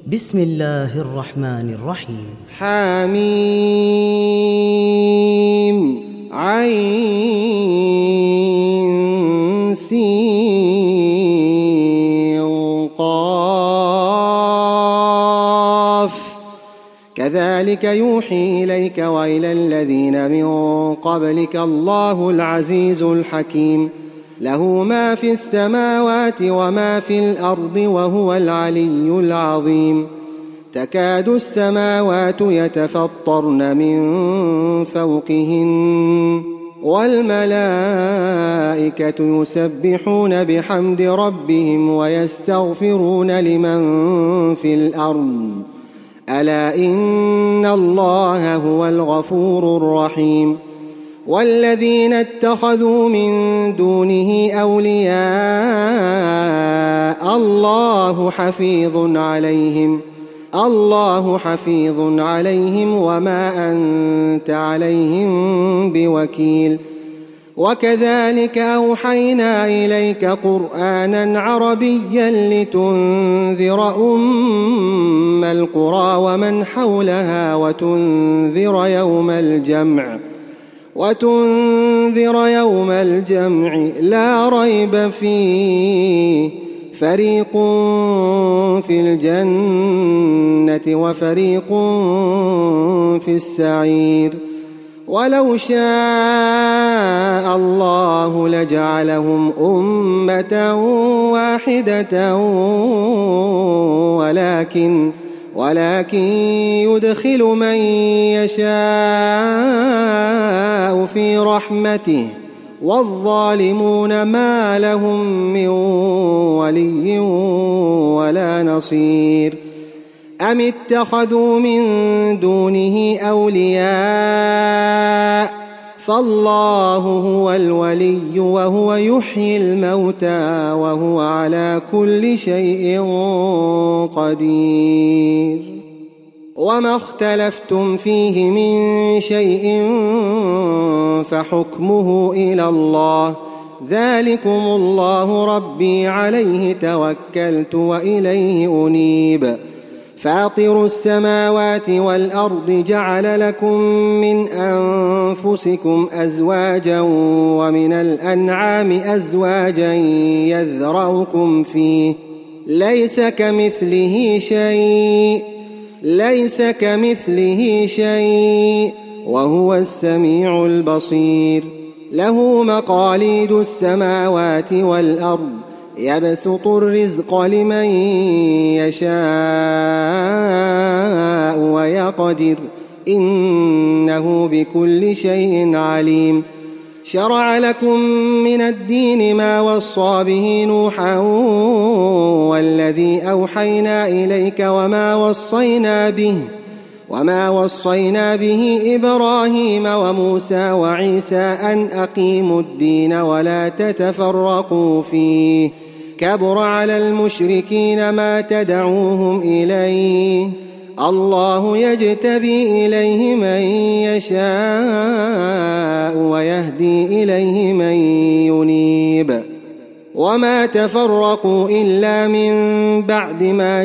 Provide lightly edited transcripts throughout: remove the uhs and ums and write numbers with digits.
بسم الله الرحمن الرحيم. حميم عين سين قاف كذلك يوحي إليك وإلى الذين من قبلك الله العزيز الحكيم له ما في السماوات وما في الأرض وهو العلي العظيم تكاد السماوات يتفطرن من فوقهن والملائكة يسبحون بحمد ربهم ويستغفرون لمن في الأرض ألا إن الله هو الغفور الرحيم والذين اتخذوا من دونه أولياء الله حفيظ عليهم وما أنت عليهم بوكيل وكذلك أوحينا إليك قرآنا عربيا لتنذر أم القرى ومن حولها وتنذر يوم الجمع لا ريب فيه فريق في الجنة وفريق في السعير ولو شاء الله لجعلهم أمة واحدة ولكن يدخل من يشاء في رحمته والظالمون ما لهم من ولي ولا نصير أم اتخذوا من دونه أولياء فالله هو الولي وهو يحيي الموتى وهو على كل شيء قدير وما اختلفتم فيه من شيء فحكمه إلى الله ذلكم الله ربي عليه توكلت وإليه أنيب فاطر السماوات والأرض جعل لكم من أنفسكم أزواجا ومن الأنعام أزواجا يذرأكم فيه ليس كمثله شيء وهو السميع البصير له مقاليد السماوات والأرض يبسط الرزق لمن يشاء ويقدر إنه بكل شيء عليم شرع لكم من الدين ما وصى به نوحا والذي أوحينا إليك وما وصينا به إبراهيم وموسى وعيسى أن أقيموا الدين ولا تتفرقوا فيه كبر على المشركين ما تدعوهم إليه الله يجتبي إليه من يشاء ويهدي إليه من ينيب وما تفرقوا إلا من بعد ما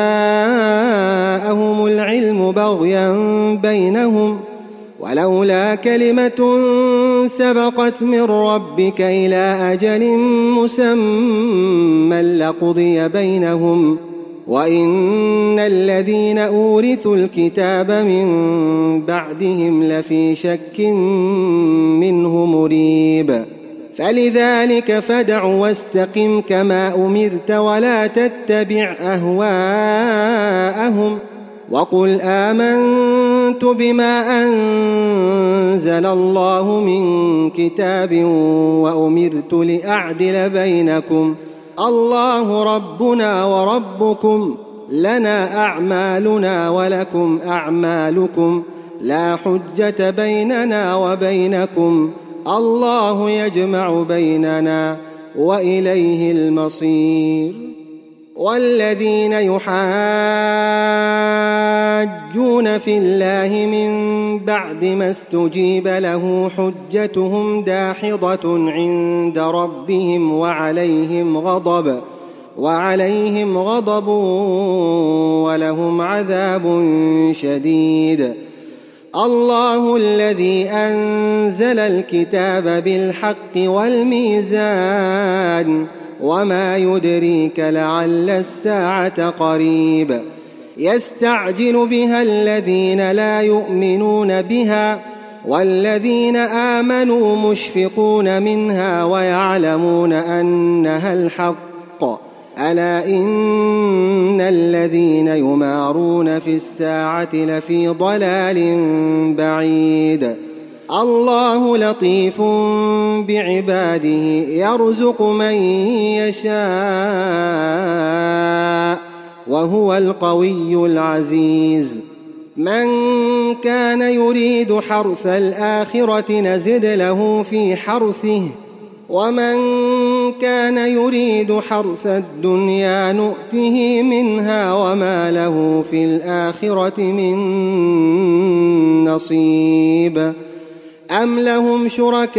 جاءهم العلم بغيا بينهم ولولا كلمة سبقت من ربك إلى أجل مسمى لقضي بينهم وإن الذين أورثوا الكتاب من بعدهم لفي شك منه مريب فلذلك فادع واستقم كما أمرت ولا تتبع أهواءهم وقل آمنت بما أنزل الله من كتاب وأمرت لأعدل بينكم الله ربنا وربكم لنا أعمالنا ولكم أعمالكم لا حجة بيننا وبينكم الله يجمع بيننا وإليه المصير والذين يحاجون في الله من بعد ما استجيب له حجتهم داحضة عند ربهم وعليهم غضب ولهم عذاب شديد. الله الذي أنزل الكتاب بالحق والميزان وما يدريك لعل الساعة قريب. يستعجل بها الذين لا يؤمنون بها والذين آمنوا مشفقون منها ويعلمون أنها الحق. ألا إن الذين يمارون في الساعة لفي ضلال بعيد. الله لطيف بعباده يرزق من يشاء وهو القوي العزيز. من كان يريد حرث الآخرة نزد له في حرثه ومن كان يريد حرث الدنيا نؤته منها وما له في الآخرة من نصيب. أم لهم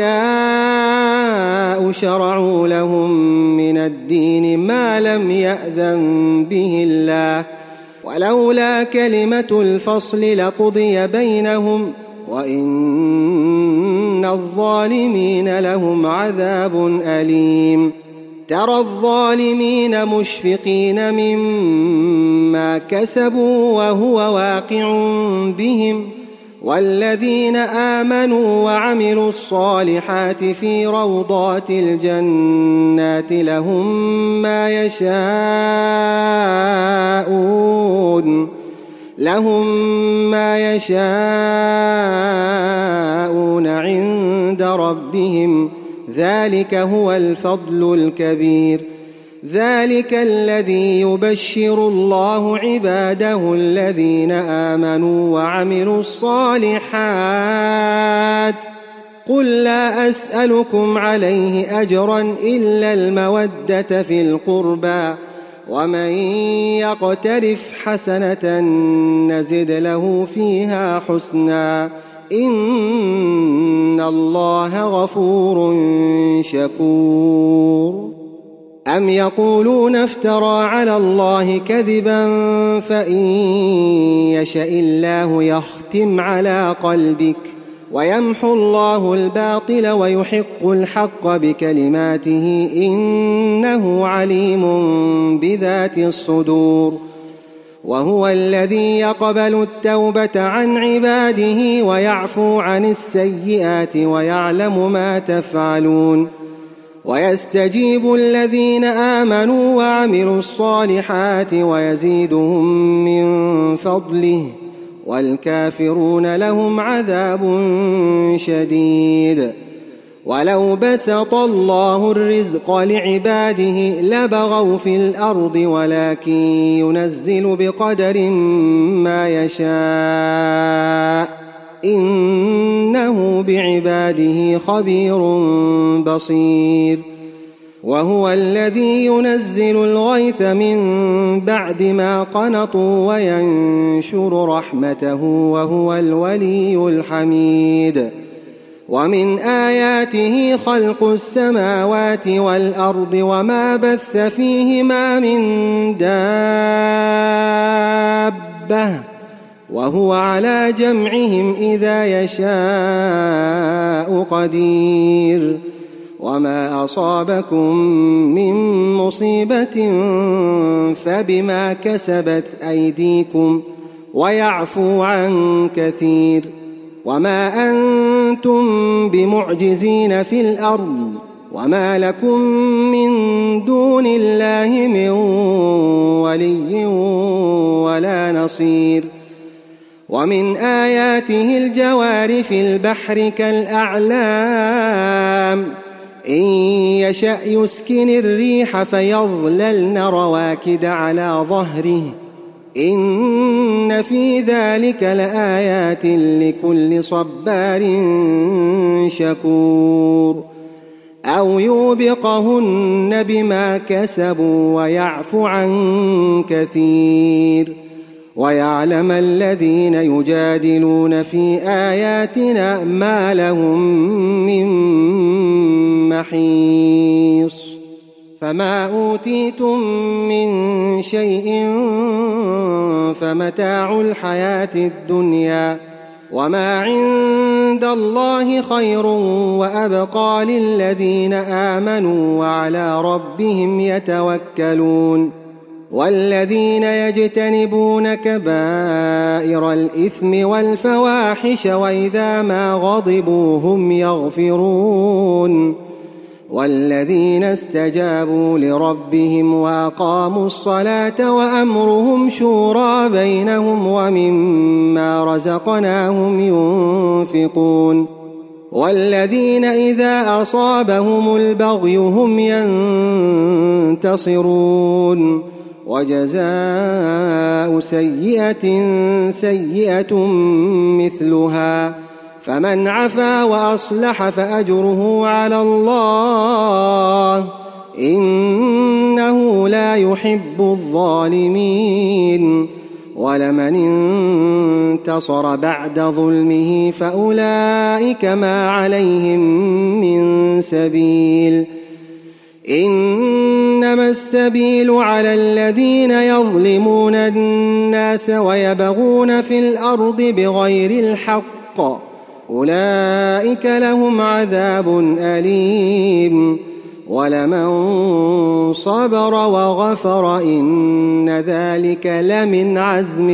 شركاء شرعوا لهم من الدين ما لم يأذن به الله ولولا كلمة الفصل لقضي بينهم وإن الظالمين لهم عذاب أليم. ترى الظالمين مشفقين مما كسبوا وهو واقع بهم والذين آمنوا وعملوا الصالحات في روضات الجنات لهم ما يشاءون عند ربهم ذلك هو الفضل الكبير. ذلك الذي يبشر الله عباده الذين آمنوا وعملوا الصالحات. قل لا أسألكم عليه أجرا إلا المودة في القربى ومن يقترف حسنة نزد له فيها حسنا إن الله غفور شكور. أم يقولون افترى على الله كذبا فإن يشاء الله يختم على قلبك ويمحو الله الباطل ويحق الحق بكلماته إنه عليم بذات الصدور. وهو الذي يقبل التوبة عن عباده ويعفو عن السيئات ويعلم ما تفعلون. ويستجيب الذين آمنوا وعملوا الصالحات ويزيدهم من فضله والكافرون لهم عذاب شديد. ولو بسط الله الرزق لعباده لبغوا في الأرض ولكن ينزل بقدر ما يشاء إنه بعباده خبير بصير. وهو الذي ينزل الغيث من بعد ما قنطوا وينشر رحمته وهو الولي الحميد. ومن آياته خلق السماوات والأرض وما بث فيهما من دابة وهو على جمعهم إذا يشاء قدير. وما أصابكم من مصيبة فبما كسبت أيديكم ويعفو عن كثير. وما أنتم بمعجزين في الأرض وما لكم من دون الله من ولي ولا نصير. ومن آياته الجوار في البحر كالأعلام إن يشأ يسكن الريح فيظللن رواكد على ظهره إن في ذلك لآيات لكل صبار شكور. أو يوبقهن بما كسبوا ويعفو عن كثير. ويعلم الذين يجادلون في آياتنا ما لهم من محيص. فما أوتيتم من شيء فمتاع الحياة الدنيا وما عند الله خير وأبقى للذين آمنوا وعلى ربهم يتوكلون والذين يجتنبون كبائر الإثم والفواحش وإذا ما غضبوا هم يغفرون والذين استجابوا لربهم وأقاموا الصلاة وأمرهم شورى بينهم ومما رزقناهم ينفقون والذين إذا أصابهم البغي هم ينتصرون وجزاء سيئة سيئة مثلها فمن عفا وأصلح فأجره على الله إنه لا يحب الظالمين ولمن انتصر بعد ظلمه فأولئك ما عليهم من سبيل إنما السبيل على الذين يظلمون الناس ويبغون في الأرض بغير الحق أولئك لهم عذاب أليم ولمن صبر وغفر إن ذلك لمن عزم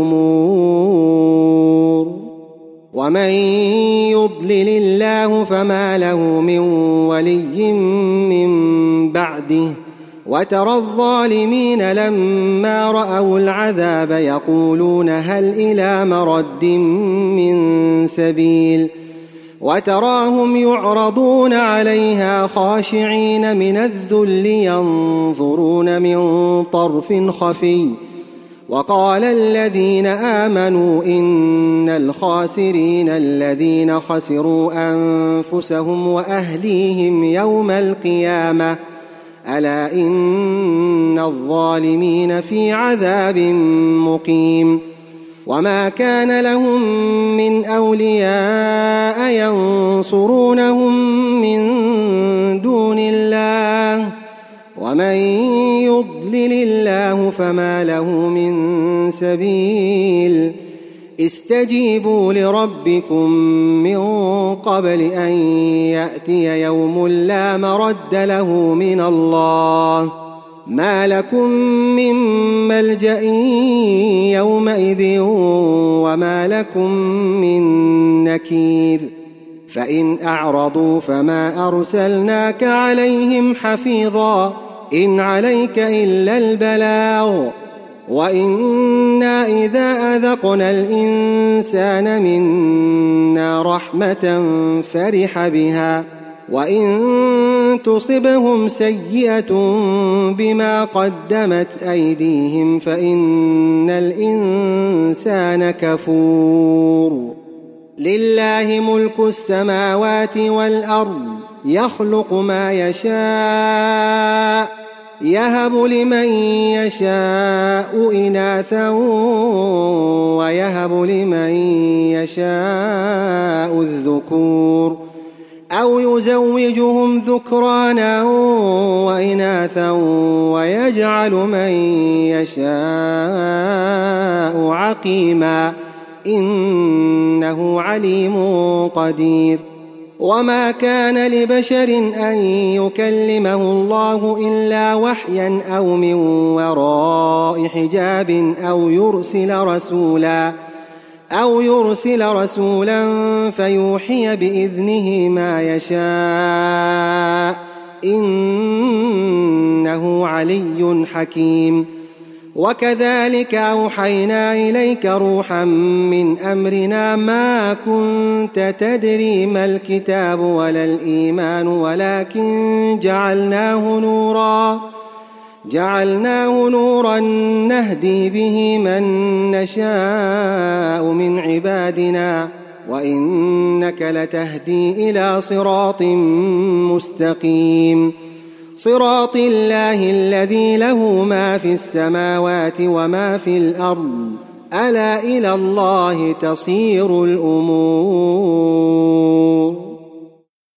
الأمور ومن يضلل الله فما له من ولي من بعده وترى الظالمين لما رأوا العذاب يقولون هل إلى مرد من سبيل وتراهم يعرضون عليها خاشعين من الذل ينظرون من طرف خفي وقال الذين آمنوا إن الخاسرين الذين خسروا أنفسهم وأهليهم يوم القيامة ألا إن الظالمين في عذاب مقيم وما كان لهم من أولياء ينصرونهم من دون الله ومن يضلل الله فما له من سبيل استجيبوا لربكم من قبل أن يأتي يوم لا مرد له من الله ما لكم من ملجأ يومئذ وما لكم من نكير فإن أعرضوا فما أرسلناك عليهم حفيظا إن عليك إلا البلاغ وإنا إذا أذقنا الإنسان منا رحمة فرح بها وإن تصبهم سيئة بما قدمت أيديهم فإن الإنسان كفور لله ملك السماوات والأرض يخلق ما يشاء يهب لمن يشاء إناثا ويهب لمن يشاء الذكور أو يزوجهم ذكرانا وإناثا ويجعل من يشاء عقيما إنه عليم قدير وما كان لبشر أن يكلمه الله إلا وحيا أو من وراء حجاب أو يرسل رسولا فيوحي بإذنه ما يشاء إنه علي حكيم وكذلك أوحينا إليك روحا من أمرنا ما كنت تدري ما الكتاب ولا الإيمان ولكن جعلناه نورا نهدي به من نشاء من عبادنا وإنك لتهدي إلى صراط مستقيم صراط الله الذي له ما في السماوات وما في الأرض ألا إلى الله تصير الأمور